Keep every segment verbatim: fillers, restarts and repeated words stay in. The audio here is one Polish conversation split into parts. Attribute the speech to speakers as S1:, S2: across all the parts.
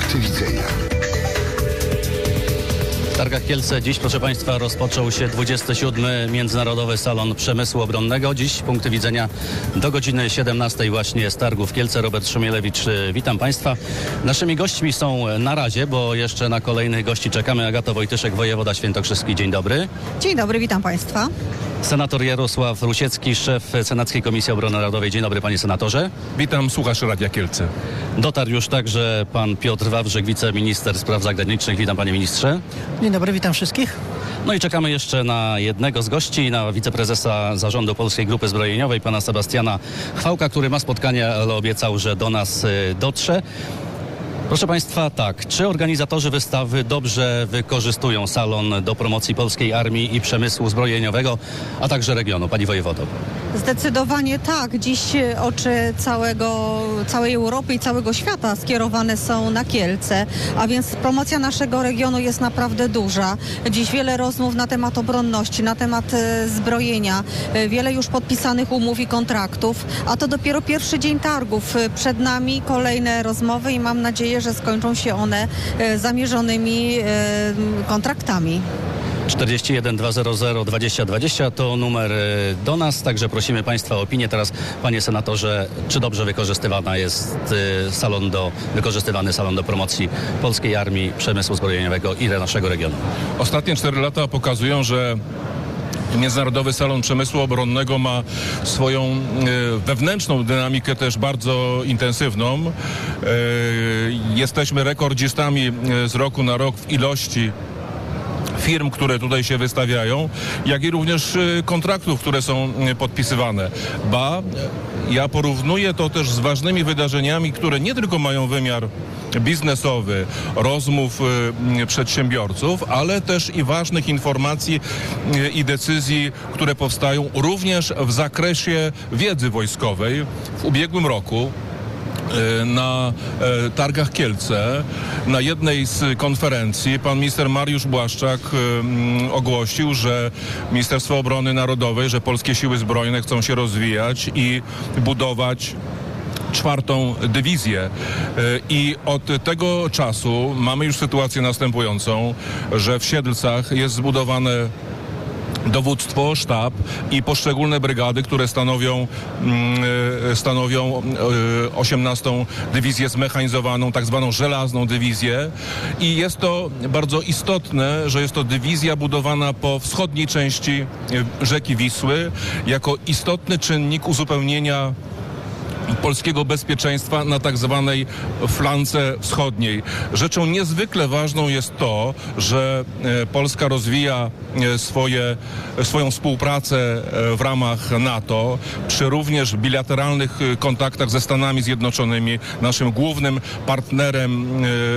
S1: Punkty widzenia.
S2: W Targach Kielce dziś, proszę Państwa, rozpoczął się dwudziesty siódmy Międzynarodowy Salon Przemysłu Obronnego. Dziś punkty widzenia do godziny siedemnastej właśnie z Targów Kielce. Robert Szumielewicz, witam Państwa. Naszymi gośćmi są na razie, bo jeszcze na kolejnych gości czekamy. Agata Wojtyszek, wojewoda świętokrzyski. Dzień dobry.
S3: Dzień dobry, witam Państwa.
S2: Senator Jarosław Rusiecki, szef Senackiej Komisji Obrony Narodowej. Dzień dobry, panie senatorze.
S4: Witam słuchaczy Radia Kielce.
S2: Dotarł już także pan Piotr Wawrzyk, wiceminister spraw zagranicznych. Witam, panie ministrze.
S5: Dzień dobry, witam wszystkich.
S2: No i czekamy jeszcze na jednego z gości, na wiceprezesa Zarządu Polskiej Grupy Zbrojeniowej, pana Sebastiana Chwałka, który ma spotkanie, ale obiecał, że do nas y, dotrze. Proszę Państwa, tak, czy organizatorzy wystawy dobrze wykorzystują salon do promocji polskiej armii i przemysłu zbrojeniowego, a także regionu? Pani wojewodo.
S3: Zdecydowanie tak. Dziś oczy całego, całej Europy i całego świata skierowane są na Kielce, a więc promocja naszego regionu jest naprawdę duża. Dziś wiele rozmów na temat obronności, na temat e, zbrojenia, e, wiele już podpisanych umów i kontraktów, a to dopiero pierwszy dzień targów. Przed nami kolejne rozmowy i mam nadzieję, że skończą się one e, zamierzonymi e, kontraktami.
S2: czterdzieści jeden dwieście dwadzieścia dwadzieścia to numer do nas, także prosimy Państwa o opinię. Teraz, panie senatorze, czy dobrze wykorzystywana jest salon do, wykorzystywany salon do promocji polskiej armii, przemysłu zbrojeniowego i naszego regionu?
S4: Ostatnie cztery lata pokazują, że Międzynarodowy Salon Przemysłu Obronnego ma swoją e, wewnętrzną dynamikę też bardzo intensywną. E, jesteśmy rekordzistami z roku na rok w ilości firm, które tutaj się wystawiają, jak i również kontraktów, które są podpisywane. Ba, ja porównuję to też z ważnymi wydarzeniami, które nie tylko mają wymiar biznesowy, rozmów przedsiębiorców, ale też i ważnych informacji i decyzji, które powstają również w zakresie wiedzy wojskowej. W ubiegłym roku na e, Targach Kielce, na jednej z konferencji pan minister Mariusz Błaszczak e, ogłosił, że Ministerstwo Obrony Narodowej, że polskie siły zbrojne chcą się rozwijać i budować czwartą dywizję. I od tego czasu mamy już sytuację następującą, że w Siedlcach jest zbudowane dowództwo, sztab i poszczególne brygady, które stanowią, stanowią osiemnastą dywizję zmechanizowaną, tak zwaną żelazną dywizję. I jest to bardzo istotne, że jest to dywizja budowana po wschodniej części rzeki Wisły jako istotny czynnik uzupełnienia polskiego bezpieczeństwa na tak zwanej flance wschodniej. Rzeczą niezwykle ważną jest to, że Polska rozwija swoje, swoją współpracę w ramach NATO przy również bilateralnych kontaktach ze Stanami Zjednoczonymi, naszym głównym partnerem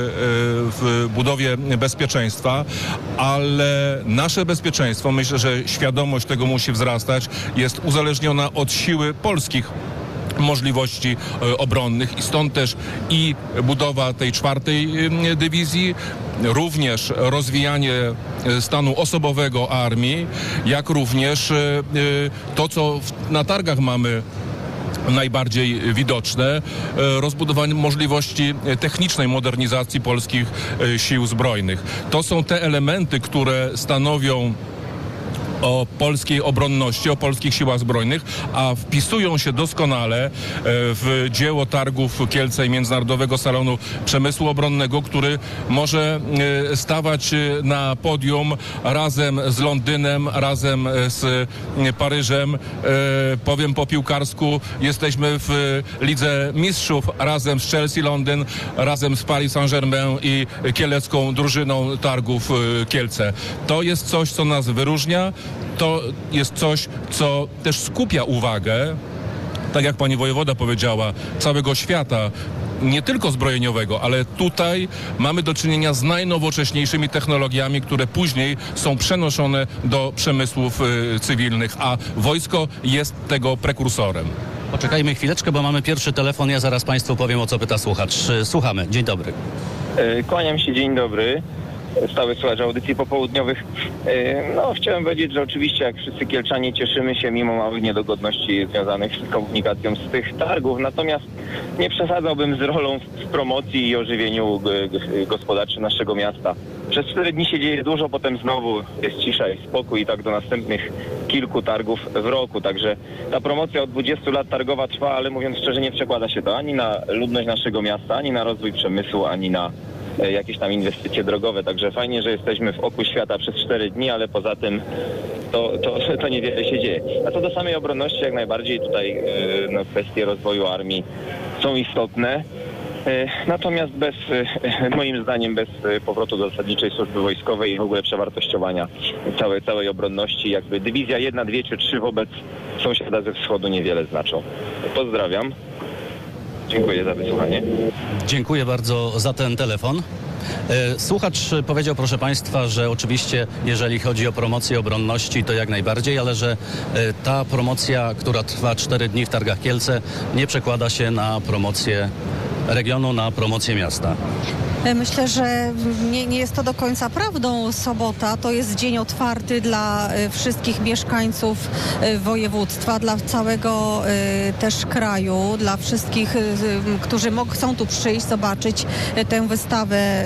S4: w budowie bezpieczeństwa, ale nasze bezpieczeństwo, myślę, że świadomość tego musi wzrastać, jest uzależniona od siły polskich możliwości obronnych i stąd też i budowa tej czwartej dywizji, również rozwijanie stanu osobowego armii, jak również to, co na targach mamy najbardziej widoczne, rozbudowanie możliwości technicznej modernizacji polskich sił zbrojnych. To są te elementy, które stanowią o polskiej obronności, o polskich siłach zbrojnych, a wpisują się doskonale w dzieło targów Kielce i Międzynarodowego Salonu Przemysłu Obronnego, który może stawać na podium razem z Londynem, razem z Paryżem. Powiem po piłkarsku, jesteśmy w Lidze Mistrzów razem z Chelsea Londyn, razem z Paris Saint-Germain i kielecką drużyną targów Kielce. To jest coś, co nas wyróżnia. To jest coś, co też skupia uwagę, tak jak pani wojewoda powiedziała, całego świata, nie tylko zbrojeniowego, ale tutaj mamy do czynienia z najnowocześniejszymi technologiami, które później są przenoszone do przemysłów y, cywilnych, a wojsko jest tego prekursorem.
S2: Poczekajmy chwileczkę, bo mamy pierwszy telefon. Ja zaraz państwu powiem, o co pyta słuchacz. Słuchamy. Dzień dobry.
S6: Kłaniam się, dzień dobry.
S1: stały słuchacz audycji popołudniowych. No, chciałem powiedzieć, że oczywiście jak wszyscy kielczanie cieszymy się mimo małych niedogodności związanych z komunikacją z tych targów, natomiast nie przesadzałbym z rolą w promocji i ożywieniu gospodarczym naszego miasta. Przez cztery dni się dzieje dużo, potem znowu jest cisza i spokój i tak do następnych kilku targów w roku. Także ta promocja od dwudziestu lat targowa trwa, ale mówiąc szczerze, nie przekłada się to ani na ludność naszego miasta, ani na rozwój przemysłu, ani na jakieś tam inwestycje drogowe. Także fajnie, że jesteśmy w oku świata przez cztery dni, ale poza tym to, to, to niewiele się dzieje. A co do samej obronności, jak najbardziej tutaj no, kwestie rozwoju armii są istotne. Natomiast bez, moim zdaniem, bez powrotu do zasadniczej służby wojskowej i w ogóle przewartościowania całej, całej obronności, jakby dywizja jedna, dwie czy trzy wobec sąsiada ze wschodu niewiele znaczą. Pozdrawiam. Dziękuję za wysłuchanie.
S2: Dziękuję bardzo za ten telefon. Słuchacz powiedział, proszę Państwa, że oczywiście jeżeli chodzi o promocję obronności, to jak najbardziej, ale że ta promocja, która trwa cztery dni w Targach Kielce, nie przekłada się na promocję regionu, na promocję miasta.
S3: Myślę, że nie, nie jest to do końca prawdą. Sobota to jest dzień otwarty dla wszystkich mieszkańców województwa, dla całego też kraju, dla wszystkich, którzy chcą tu przyjść, zobaczyć tę wystawę,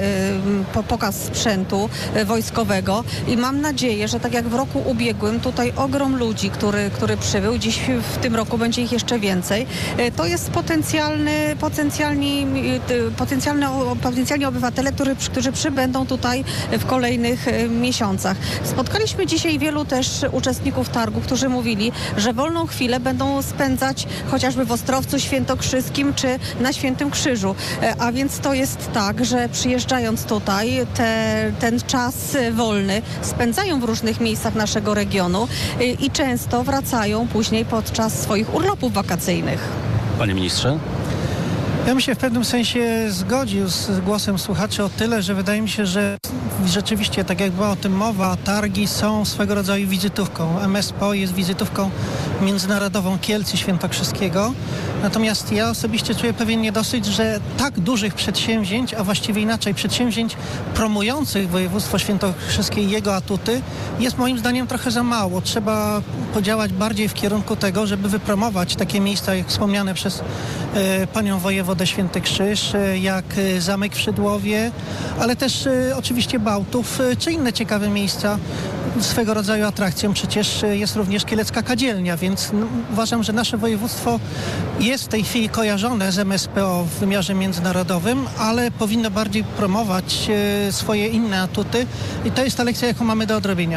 S3: pokaz sprzętu wojskowego. I mam nadzieję, że tak jak w roku ubiegłym, tutaj ogrom ludzi, który, który przybył, dziś w tym roku będzie ich jeszcze więcej. To jest potencjalny, potencjalni, potencjalny, potencjalnie obywatele, którzy, którzy przybędą tutaj w kolejnych miesiącach. Spotkaliśmy dzisiaj wielu też uczestników targu, którzy mówili, że wolną chwilę będą spędzać chociażby w Ostrowcu Świętokrzyskim czy na Świętym Krzyżu. A więc to jest tak, że przyjeżdżając tutaj te, ten czas wolny spędzają w różnych miejscach naszego regionu i często wracają później podczas swoich urlopów wakacyjnych.
S2: Panie ministrze?
S5: Ja bym się w pewnym sensie zgodził z głosem słuchaczy o tyle, że wydaje mi się, że rzeczywiście, tak jak była o tym mowa, targi są swego rodzaju wizytówką. M S P O jest wizytówką międzynarodową Kielc i Świętokrzyskiego. Natomiast ja osobiście czuję pewien niedosyt, że tak dużych przedsięwzięć, a właściwie inaczej, przedsięwzięć promujących województwo świętokrzyskie i jego atuty jest moim zdaniem trochę za mało. Trzeba podziałać bardziej w kierunku tego, żeby wypromować takie miejsca, jak wspomniane przez e, panią wojewodę Święty Krzyż, e, jak e, Zamek w Szydłowie, ale też e, oczywiście Bałtów, e, czy inne ciekawe miejsca. Swego rodzaju atrakcją przecież jest również Kielecka Kadzielnia, więc no, uważam, że nasze województwo jest w tej chwili kojarzone z M S P O w wymiarze międzynarodowym, ale powinno bardziej promować e, swoje inne atuty i to jest ta lekcja, jaką mamy do odrobienia.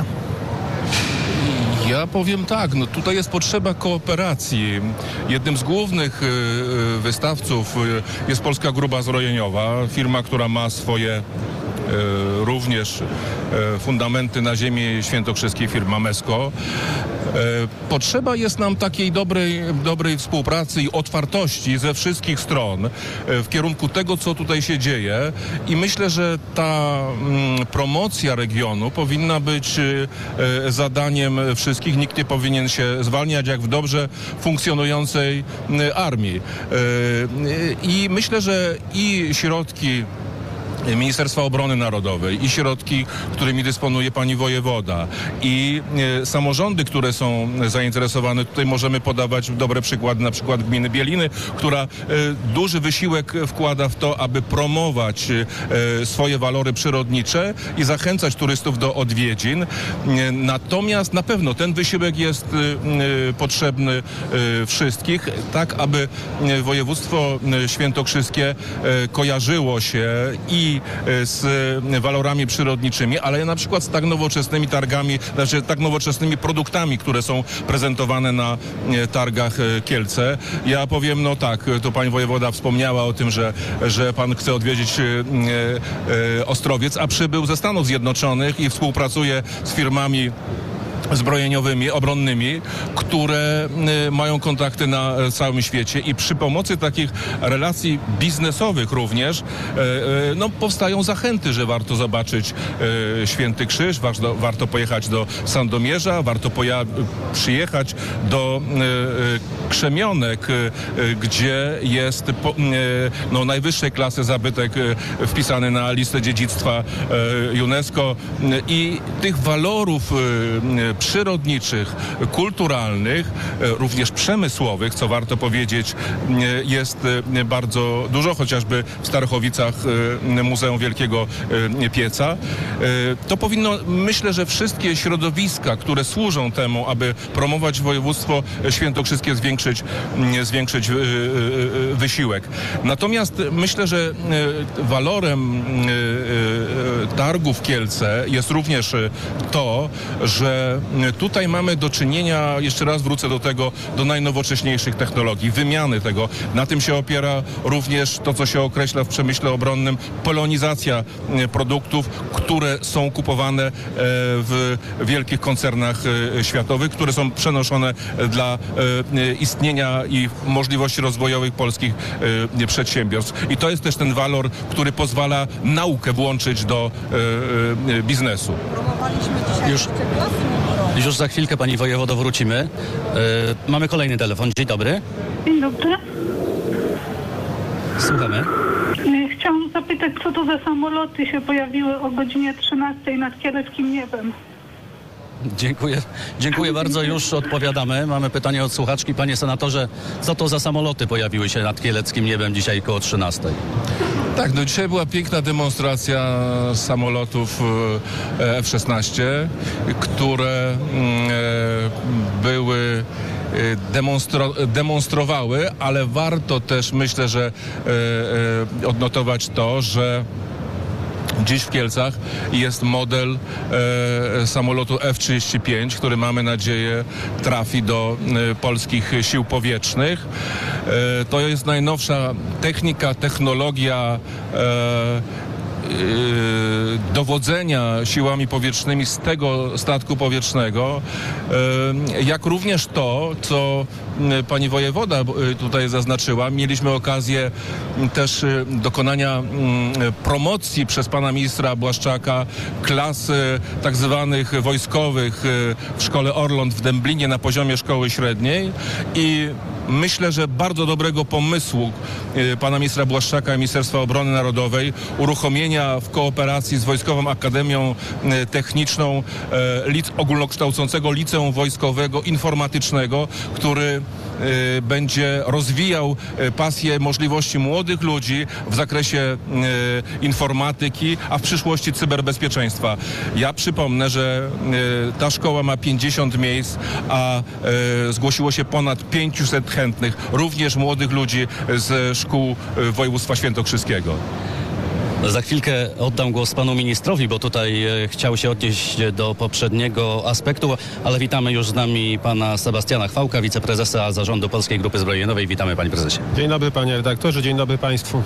S4: Ja powiem tak, no tutaj jest potrzeba kooperacji. Jednym z głównych y, y, wystawców y, jest Polska Grupa Zbrojeniowa, firma, która ma swoje y, również y, fundamenty na ziemi świętokrzyskiej, firma Mesko. Y, potrzeba jest nam takiej dobrej, dobrej współpracy i otwartości ze wszystkich stron y, w kierunku tego, co tutaj się dzieje i myślę, że ta y, promocja regionu powinna być y, y, zadaniem wszystkich. Nikt nie powinien się zwalniać jak w dobrze funkcjonującej y, armii. Y, y, I myślę, że i środki Ministerstwa Obrony Narodowej i środki, którymi dysponuje pani wojewoda i e, samorządy, które są zainteresowane. Tutaj możemy podawać dobre przykłady, na przykład gminy Bieliny, która e, duży wysiłek wkłada w to, aby promować e, swoje walory przyrodnicze i zachęcać turystów do odwiedzin. E, natomiast na pewno ten wysiłek jest e, potrzebny e, wszystkich, tak aby województwo świętokrzyskie e, kojarzyło się i z walorami przyrodniczymi, ale na przykład z tak nowoczesnymi targami, znaczy tak nowoczesnymi produktami, które są prezentowane na targach Kielce. Ja powiem, no tak, to pani wojewoda wspomniała o tym, że, że pan chce odwiedzić Ostrowiec, a przybył ze Stanów Zjednoczonych i współpracuje z firmami zbrojeniowymi, obronnymi, które y, mają kontakty na y, całym świecie i przy pomocy takich relacji biznesowych również y, y, no, powstają zachęty, że warto zobaczyć y, Święty Krzyż, warto, warto pojechać do Sandomierza, warto poja- przyjechać do y, y, Krzemionek, y, y, gdzie jest po, y, no, najwyższej klasy zabytek y, wpisany na listę dziedzictwa y, UNESCO y, i tych walorów y, przyrodniczych, kulturalnych, również przemysłowych, co warto powiedzieć, jest bardzo dużo, chociażby w Starachowicach Muzeum Wielkiego Pieca. To powinno, myślę, że wszystkie środowiska, które służą temu, aby promować województwo świętokrzyskie, zwiększyć, zwiększyć wysiłek. Natomiast myślę, że walorem targów w Kielce jest również to, że tutaj mamy do czynienia, jeszcze raz wrócę do tego, do najnowocześniejszych technologii, wymiany tego. Na tym się opiera również to, co się określa w przemyśle obronnym, polonizacja produktów, które są kupowane w wielkich koncernach światowych, które są przenoszone dla istnienia i możliwości rozwojowych polskich przedsiębiorstw. I to jest też ten walor, który pozwala naukę włączyć do biznesu.
S3: Promowaliśmy dzisiaj
S2: Już. Już za chwilkę, pani wojewodo, wrócimy. Yy, mamy kolejny telefon. Dzień dobry.
S6: Dzień dobry.
S2: Słuchamy.
S6: Chciałam zapytać, co to za samoloty się pojawiły o godzinie trzynastej nad kieleckim niebem.
S2: Dziękuję. Dziękuję bardzo. Już odpowiadamy. Mamy pytanie od słuchaczki. Panie senatorze, co to za samoloty pojawiły się nad kieleckim niebem dzisiaj koło trzynastej?
S4: Tak, no dzisiaj była piękna demonstracja samolotów F szesnaście, które były Demonstro- demonstrowały, ale warto też, myślę, że e, e, odnotować to, że dziś w Kielcach jest model e, samolotu F trzydzieści pięć, który mamy nadzieję trafi do e, polskich sił powietrznych. E, to jest najnowsza technika, technologia e, dowodzenia siłami powietrznymi z tego statku powietrznego, jak również to, co pani wojewoda tutaj zaznaczyła. Mieliśmy okazję też dokonania promocji przez pana ministra Błaszczaka klas tak zwanych wojskowych w szkole Orląt w Dęblinie na poziomie szkoły średniej i myślę, że bardzo dobrego pomysłu pana ministra Błaszczaka i Ministerstwa Obrony Narodowej uruchomienia w kooperacji z Wojskową Akademią Techniczną lic- ogólnokształcącego liceum wojskowego informatycznego, który będzie rozwijał pasję, możliwości młodych ludzi w zakresie informatyki, a w przyszłości cyberbezpieczeństwa. Ja przypomnę, że ta szkoła ma pięćdziesiąt miejsc, a zgłosiło się ponad pięćset chętnych, również młodych ludzi z szkół województwa świętokrzyskiego.
S2: Za chwilkę oddam głos panu ministrowi, bo tutaj e, chciał się odnieść do poprzedniego aspektu, ale witamy już z nami pana Sebastiana Chwałka, wiceprezesa Zarządu Polskiej Grupy Zbrojeniowej. Witamy, panie prezesie.
S7: Dzień dobry, panie redaktorze, dzień dobry państwu.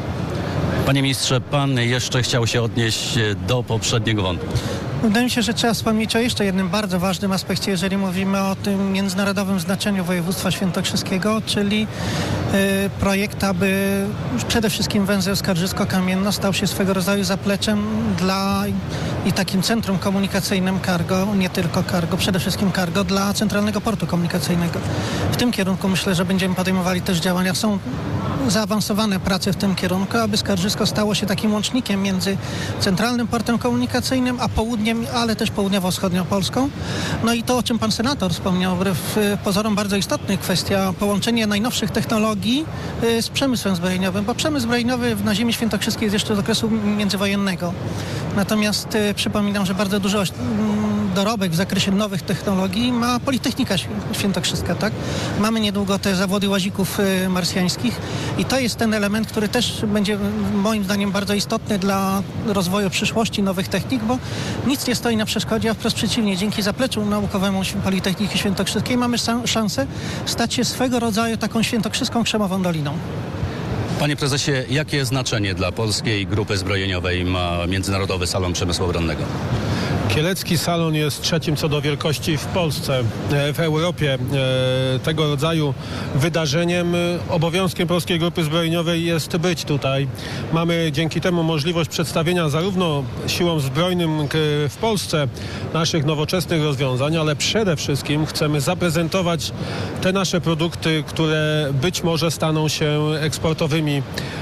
S2: Panie ministrze, pan jeszcze chciał się odnieść do poprzedniego wątku.
S5: Wydaje mi się, że trzeba wspomnieć o jeszcze jednym bardzo ważnym aspekcie, jeżeli mówimy o tym międzynarodowym znaczeniu województwa świętokrzyskiego, czyli y, projekt, aby przede wszystkim węzeł Skarżysko-Kamienno stał się swego rodzaju zapleczem dla i takim centrum komunikacyjnym cargo, nie tylko cargo, przede wszystkim cargo dla Centralnego Portu Komunikacyjnego. W tym kierunku myślę, że będziemy podejmowali też działania. Są zaawansowane prace w tym kierunku, aby Skarżysko stało się takim łącznikiem między Centralnym Portem Komunikacyjnym a południem, ale też południowo-wschodnią Polską. No i to, o czym pan senator wspomniał, wbrew pozorom bardzo istotna kwestia, połączenie najnowszych technologii z przemysłem zbrojeniowym, bo przemysł zbrojeniowy na ziemi świętokrzyskiej jest jeszcze z okresu międzywojennego. Natomiast y, przypominam, że bardzo dużo y, dorobek w zakresie nowych technologii ma Politechnika Świętokrzyska, tak? Mamy niedługo te zawody łazików y, marsjańskich i to jest ten element, który też będzie moim zdaniem bardzo istotny dla rozwoju przyszłości nowych technik, bo nic nie stoi na przeszkodzie, a wprost przeciwnie, dzięki zapleczu naukowemu Politechniki Świętokrzyskiej mamy szansę stać się swego rodzaju taką świętokrzyską krzemową doliną.
S2: Panie prezesie, jakie znaczenie dla Polskiej Grupy Zbrojeniowej ma Międzynarodowy Salon Przemysłu Obronnego?
S7: Kielecki Salon jest trzecim co do wielkości w Polsce, w Europie. Tego rodzaju wydarzeniem obowiązkiem Polskiej Grupy Zbrojeniowej jest być tutaj. Mamy dzięki temu możliwość przedstawienia zarówno siłom zbrojnym w Polsce naszych nowoczesnych rozwiązań, ale przede wszystkim chcemy zaprezentować te nasze produkty, które być może staną się eksportowymi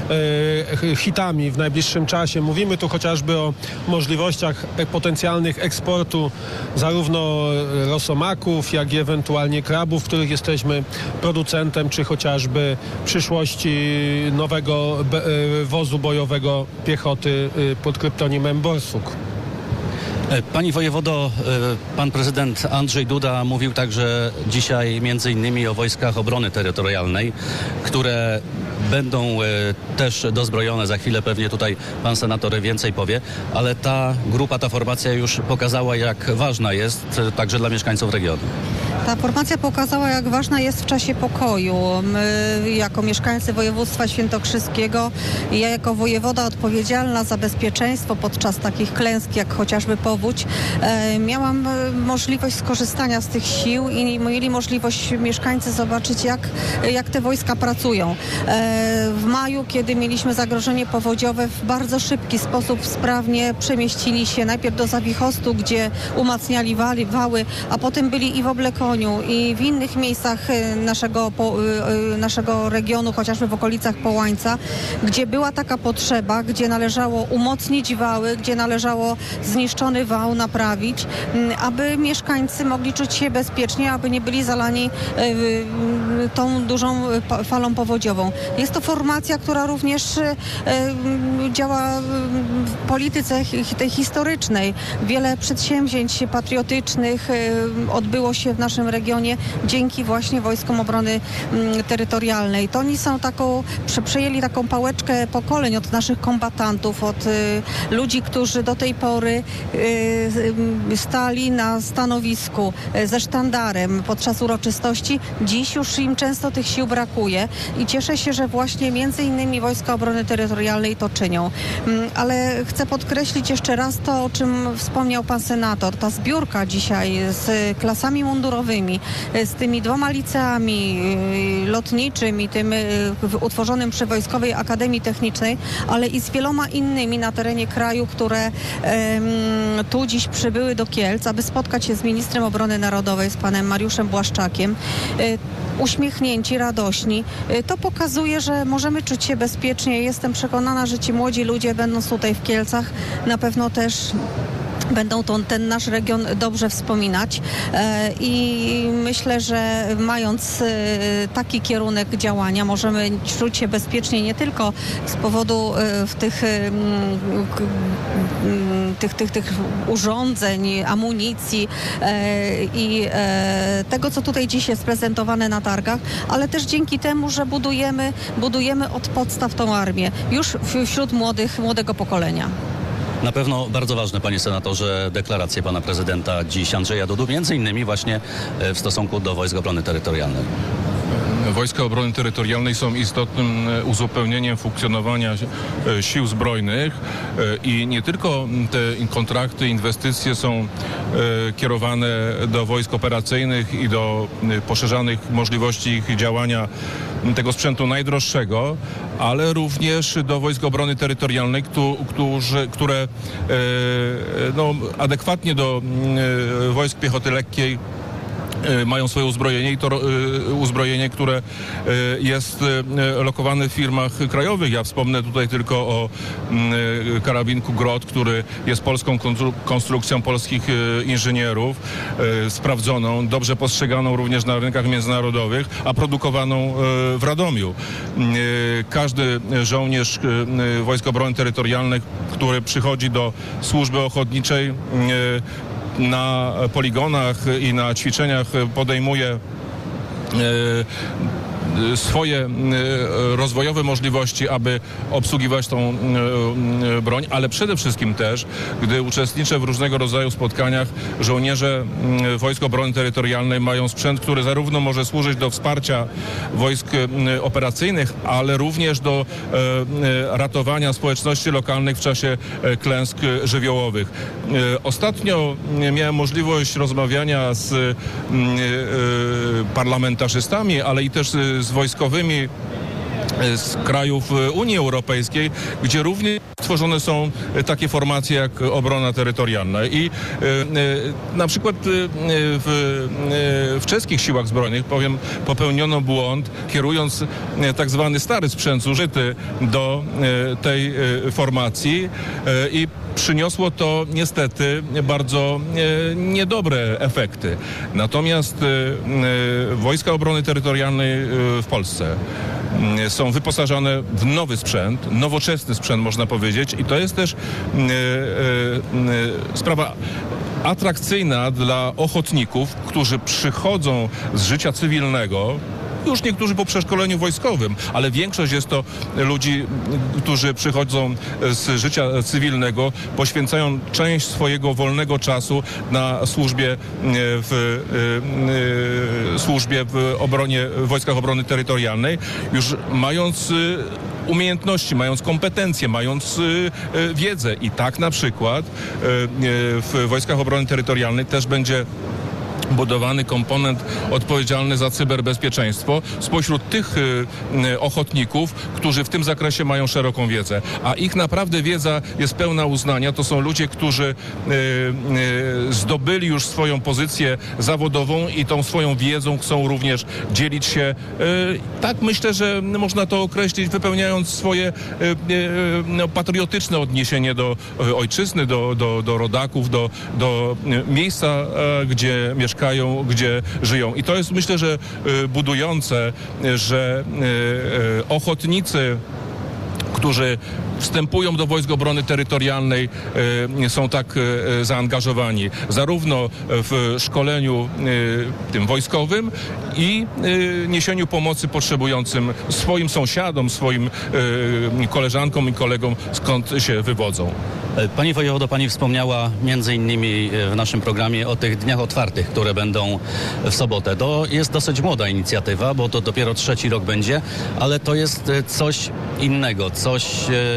S7: hitami w najbliższym czasie. Mówimy tu chociażby o możliwościach potencjalnych eksportu zarówno rosomaków, jak i ewentualnie krabów, których jesteśmy producentem, czy chociażby przyszłości nowego wozu bojowego piechoty pod kryptonimem Borsuk.
S2: Pani wojewodo, pan prezydent Andrzej Duda mówił także dzisiaj między innymi o wojskach obrony terytorialnej, które będą też dozbrojone. Za chwilę pewnie tutaj pan senator więcej powie, ale ta grupa, ta formacja już pokazała, jak ważna jest także dla mieszkańców regionu.
S3: Ta formacja pokazała, jak ważna jest w czasie pokoju. My, jako mieszkańcy województwa świętokrzyskiego, ja jako wojewoda odpowiedzialna za bezpieczeństwo podczas takich klęsk, jak chociażby powódź, e, miałam możliwość skorzystania z tych sił i mieli możliwość mieszkańcy zobaczyć, jak, jak te wojska pracują. E, w maju, kiedy mieliśmy zagrożenie powodziowe, w bardzo szybki sposób sprawnie przemieścili się najpierw do Zawichostu, gdzie umacniali wali, wały, a potem byli i w Oblekoniu, i w innych miejscach naszego, naszego regionu, chociażby w okolicach Połańca, gdzie była taka potrzeba, gdzie należało umocnić wały, gdzie należało zniszczony wał naprawić, aby mieszkańcy mogli czuć się bezpiecznie, aby nie byli zalani tą dużą falą powodziową. Jest to formacja, która również działa w polityce tej historycznej. Wiele przedsięwzięć patriotycznych odbyło się w naszym regionie dzięki właśnie Wojskom Obrony Terytorialnej. To oni są taką, przejęli taką pałeczkę pokoleń od naszych kombatantów, od y, ludzi, którzy do tej pory y, stali na stanowisku y, ze sztandarem podczas uroczystości. Dziś już im często tych sił brakuje i cieszę się, że właśnie między innymi Wojska Obrony Terytorialnej to czynią. Y, ale chcę podkreślić jeszcze raz to, o czym wspomniał pan senator. Ta zbiórka dzisiaj z klasami mundurowymi, z tymi dwoma liceami lotniczym i tym utworzonym przy Wojskowej Akademii Technicznej, ale i z wieloma innymi na terenie kraju, które um, tu dziś przybyły do Kielc, aby spotkać się z ministrem obrony narodowej, z panem Mariuszem Błaszczakiem. Uśmiechnięci, radośni. To pokazuje, że możemy czuć się bezpiecznie. Jestem przekonana, że ci młodzi ludzie, będąc tutaj w Kielcach, na pewno też będą to, ten nasz region dobrze wspominać e, i myślę, że mając e, taki kierunek działania możemy czuć się bezpiecznie nie tylko z powodu e, w tych, e, tych, tych, tych urządzeń, amunicji e, i e, tego, co tutaj dziś jest prezentowane na targach, ale też dzięki temu, że budujemy, budujemy od podstaw tą armię już wśród młodych, młodego pokolenia.
S2: Na pewno bardzo ważne, panie senatorze, deklaracje pana prezydenta dziś Andrzeja Dudy, między innymi właśnie w stosunku do Wojsk Obrony Terytorialnej.
S4: Wojska Obrony Terytorialnej są istotnym uzupełnieniem funkcjonowania sił zbrojnych i nie tylko te kontrakty, inwestycje są kierowane do wojsk operacyjnych i do poszerzanych możliwości ich działania tego sprzętu najdroższego, ale również do Wojsk Obrony Terytorialnej, którzy, które no, adekwatnie do wojsk piechoty lekkiej mają swoje uzbrojenie i to uzbrojenie, które jest lokowane w firmach krajowych. Ja wspomnę tutaj tylko o karabinku Grot, który jest polską konstrukcją polskich inżynierów, sprawdzoną, dobrze postrzeganą również na rynkach międzynarodowych, a produkowaną w Radomiu. Każdy żołnierz Wojsk Obrony Terytorialnej, który przychodzi do służby ochotniczej, na poligonach i na ćwiczeniach podejmuje swoje rozwojowe możliwości, aby obsługiwać tą broń, ale przede wszystkim też, gdy uczestniczę w różnego rodzaju spotkaniach, żołnierze Wojsk Obrony Terytorialnej mają sprzęt, który zarówno może służyć do wsparcia wojsk operacyjnych, ale również do ratowania społeczności lokalnych w czasie klęsk żywiołowych. Ostatnio miałem możliwość rozmawiania z parlamentarzystami, ale i też z wojskowymi z krajów Unii Europejskiej, gdzie również tworzone są takie formacje jak obrona terytorialna. I e, na przykład w, w czeskich siłach zbrojnych, powiem, popełniono błąd, kierując tak zwany stary sprzęt zużyty do e, tej e, formacji e, i przyniosło to niestety bardzo e, niedobre efekty. Natomiast e, e, Wojska Obrony Terytorialnej e, w Polsce są wyposażone w nowy sprzęt, nowoczesny sprzęt można powiedzieć i to jest też e, e, sprawa atrakcyjna dla ochotników, którzy przychodzą z życia cywilnego, już niektórzy po przeszkoleniu wojskowym, ale większość jest to ludzi, którzy przychodzą z życia cywilnego, poświęcają część swojego wolnego czasu na służbie w, w służbie w obronie, w Wojskach Obrony Terytorialnej, już mając umiejętności, mając kompetencje, mając y, y, wiedzę. I tak na przykład y, y, w Wojskach Obrony Terytorialnej też będzie budowany komponent odpowiedzialny za cyberbezpieczeństwo spośród tych y, ochotników, którzy w tym zakresie mają szeroką wiedzę. A ich naprawdę wiedza jest pełna uznania. To są ludzie, którzy y, y, zdobyli już swoją pozycję zawodową i tą swoją wiedzą chcą również dzielić się. Y, tak myślę, że można to określić, wypełniając swoje y, y, no, patriotyczne odniesienie do y, ojczyzny, do, do, do rodaków, do, do y, miejsca, y, gdzie mieszkają, gdzie żyją. I to jest, myślę, że y, budujące, y, że y, y, ochotnicy, którzy wstępują do Wojsk Obrony Terytorialnej, y, są tak y, zaangażowani zarówno w szkoleniu y, tym wojskowym i y, niesieniu pomocy potrzebującym swoim sąsiadom, swoim y, koleżankom i kolegom, skąd się wywodzą.
S2: Pani wojewodo, pani wspomniała między innymi w naszym programie o tych dniach otwartych, które będą w sobotę. To jest dosyć młoda inicjatywa, bo to dopiero trzeci rok będzie, ale to jest coś innego, coś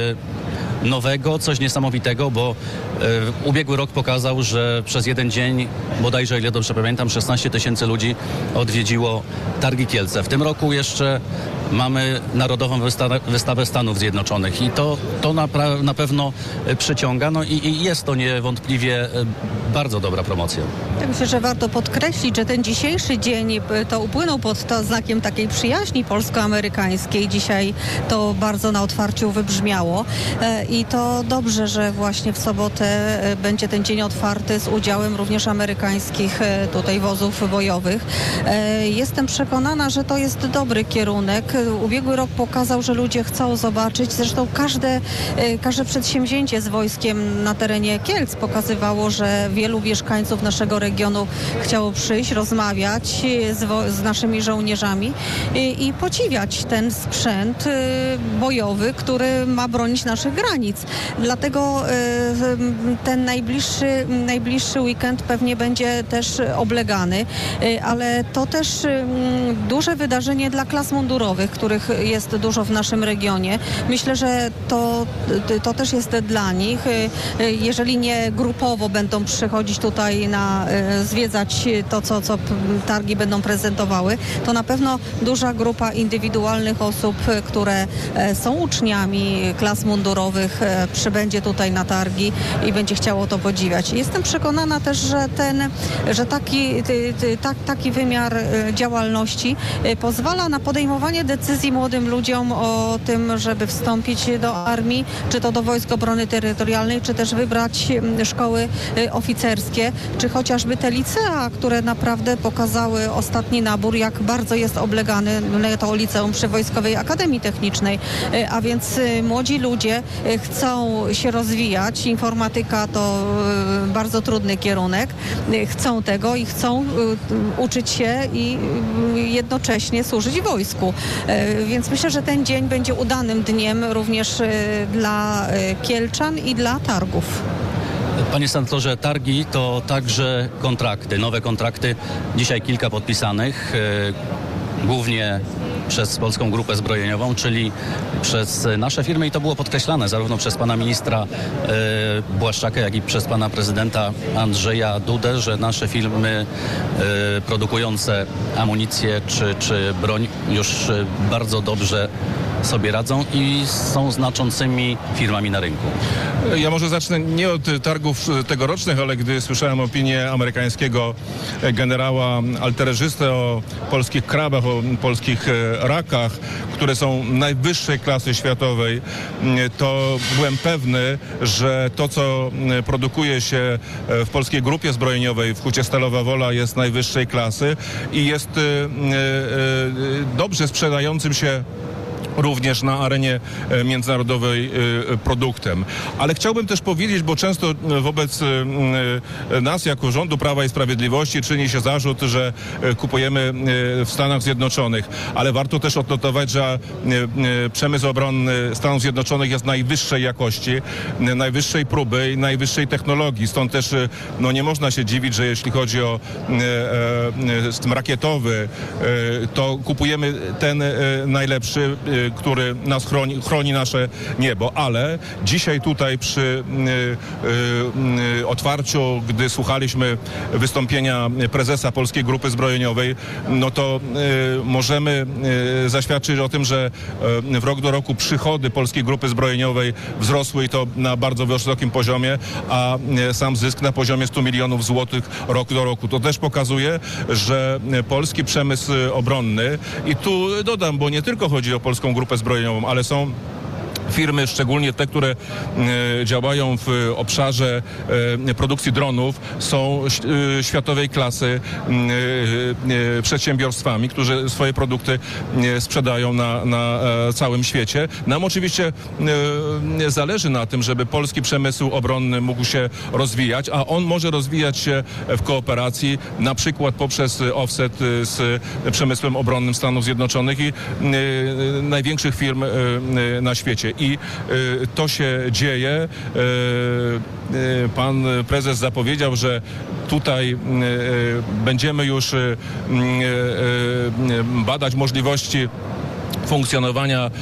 S2: nowego, coś niesamowitego, bo e, ubiegły rok pokazał, że przez jeden dzień, bodajże, ile dobrze pamiętam, szesnaście tysięcy ludzi odwiedziło Targi Kielce. W tym roku jeszcze mamy Narodową Wystawę, Wystawę Stanów Zjednoczonych i to, to na, na pewno przyciąga, no i, i jest to niewątpliwie bardzo dobra promocja.
S3: Ja myślę, że warto podkreślić, że ten dzisiejszy dzień to upłynął pod to znakiem takiej przyjaźni polsko-amerykańskiej. Dzisiaj to bardzo na otwarciu wybrzmiało i to dobrze, że właśnie w sobotę będzie ten dzień otwarty z udziałem również amerykańskich tutaj wozów bojowych. Jestem przekonana, że to jest dobry kierunek. Ubiegły rok pokazał, że ludzie chcą zobaczyć, zresztą każde, każde przedsięwzięcie z wojskiem na terenie Kielc pokazywało, że wielu mieszkańców naszego regionu chciało przyjść, rozmawiać z, wo- z naszymi żołnierzami i, i podziwiać ten sprzęt y, bojowy, który ma bronić naszych granic. Dlatego y, ten najbliższy, najbliższy weekend pewnie będzie też oblegany, y, ale to też y, duże wydarzenie dla klas mundurowych, których jest dużo w naszym regionie. Myślę, że to, to też jest dla nich. Y, jeżeli nie grupowo będą przychodzić tutaj na zwiedzać to, co, co targi będą prezentowały, to na pewno duża grupa indywidualnych osób, które są uczniami klas mundurowych, przybędzie tutaj na targi i będzie chciało to podziwiać. Jestem przekonana też, że ten, że taki, ty, ty, tak, taki wymiar działalności pozwala na podejmowanie decyzji decyzji młodym ludziom o tym, żeby wstąpić do armii, czy to do Wojsk Obrony Terytorialnej, czy też wybrać szkoły oficerskie, czy chociażby te licea, które naprawdę pokazały ostatni nabór, jak bardzo jest oblegany to liceum przy Wojskowej Akademii Technicznej. A więc młodzi ludzie chcą się rozwijać. Informatyka to bardzo trudny kierunek. Chcą tego i chcą uczyć się i jednocześnie służyć wojsku. Więc myślę, że ten dzień będzie udanym dniem również dla Kielczan i dla targów.
S2: Panie senatorze, targi to także kontrakty, nowe kontrakty. Dzisiaj kilka podpisanych, e, głównie przez Polską Grupę Zbrojeniową, czyli przez nasze firmy i to było podkreślane zarówno przez pana ministra e, Błaszczaka, jak i przez pana prezydenta Andrzeja Dudę, że nasze firmy e, produkujące amunicję czy, czy broń już e, bardzo dobrze sobie radzą i są znaczącymi firmami na rynku.
S4: Ja może zacznę nie od targów tegorocznych, ale gdy słyszałem opinię amerykańskiego generała altererzysty o polskich krabach, o polskich rakach, które są najwyższej klasy światowej, to byłem pewny, że to, co produkuje się w Polskiej Grupie Zbrojeniowej w Hucie Stalowa Wola, jest najwyższej klasy i jest dobrze sprzedającym się również na arenie międzynarodowej produktem. Ale chciałbym też powiedzieć, bo często wobec nas jako rządu Prawa i Sprawiedliwości czyni się zarzut, że kupujemy w Stanach Zjednoczonych, ale warto też odnotować, że przemysł obronny Stanów Zjednoczonych jest najwyższej jakości, najwyższej próby i najwyższej technologii. Stąd też no, nie można się dziwić, że jeśli chodzi o system rakietowy, to kupujemy ten najlepszy, który nas chroni, chroni nasze niebo. Ale dzisiaj tutaj przy y, y, otwarciu, gdy słuchaliśmy wystąpienia prezesa Polskiej Grupy Zbrojeniowej, no to y, możemy y, zaświadczyć o tym, że y, w rok do roku przychody Polskiej Grupy Zbrojeniowej wzrosły i to na bardzo wysokim poziomie, a y, sam zysk na poziomie stu milionów złotych rok do roku. To też pokazuje, że polski przemysł obronny, i tu dodam, bo nie tylko chodzi o Polską Grupę Zbrojeniową, ale są firmy, szczególnie te, które e, działają w obszarze e, produkcji dronów, są e, światowej klasy e, e, przedsiębiorstwami, którzy swoje produkty e, sprzedają na, na e, całym świecie. Nam oczywiście e, zależy na tym, żeby polski przemysł obronny mógł się rozwijać, a on może rozwijać się w kooperacji, na przykład poprzez offset z przemysłem obronnym Stanów Zjednoczonych i e, największych firm e, na świecie. I y, to się dzieje. Y, y, pan prezes zapowiedział, że tutaj y, y, będziemy już y, y, y, badać możliwości funkcjonowania e,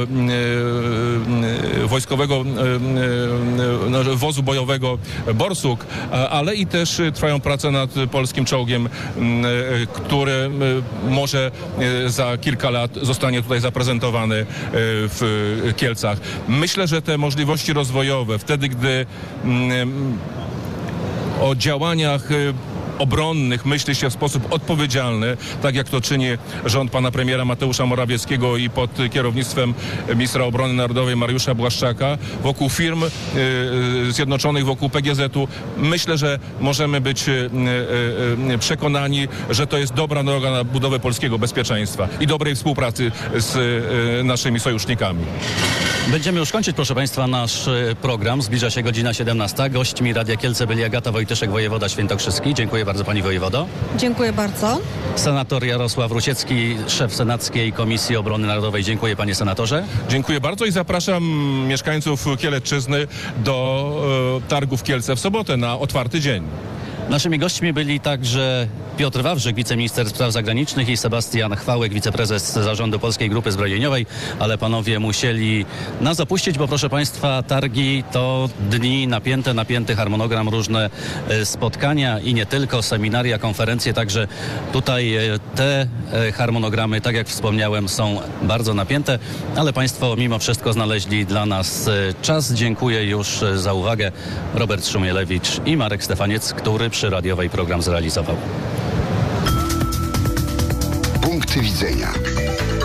S4: e, wojskowego e, e, wozu bojowego Borsuk, ale i też trwają prace nad polskim czołgiem, e, który może za kilka lat zostanie tutaj zaprezentowany w Kielcach. Myślę, że te możliwości rozwojowe, wtedy gdy m, o działaniach obronnych myśli się w sposób odpowiedzialny, tak jak to czyni rząd pana premiera Mateusza Morawieckiego i pod kierownictwem ministra obrony narodowej Mariusza Błaszczaka, wokół firm y, zjednoczonych, wokół P G Z-u. Myślę, że możemy być y, y, przekonani, że to jest dobra droga na budowę polskiego bezpieczeństwa i dobrej współpracy z y, naszymi sojusznikami.
S2: Będziemy już kończyć, proszę państwa, nasz program. Zbliża się godzina siedemnasta. Gośćmi Radia Kielce byli Agata Wojtyszek, wojewoda świętokrzyski. Dziękuję bardzo pani wojewodo.
S3: Dziękuję bardzo.
S2: Senator Jarosław Rusiecki, szef Senackiej Komisji Obrony Narodowej. Dziękuję panie senatorze.
S4: Dziękuję bardzo i zapraszam mieszkańców Kielecczyzny do e, targów Kielce w sobotę na otwarty dzień.
S2: Naszymi gośćmi byli także Piotr Wawrzyk, wiceminister spraw zagranicznych i Sebastian Chwałek, wiceprezes zarządu Polskiej Grupy Zbrojeniowej, ale panowie musieli nas opuścić, bo proszę państwa, targi to dni napięte, napięty harmonogram, różne spotkania i nie tylko, seminaria, konferencje, także tutaj te harmonogramy, tak jak wspomniałem, są bardzo napięte, ale państwo mimo wszystko znaleźli dla nas czas. Dziękuję już za uwagę. Robert Szumielewicz i Marek Stefaniec, który przy radiowej program zrealizował.
S8: Punkty widzenia.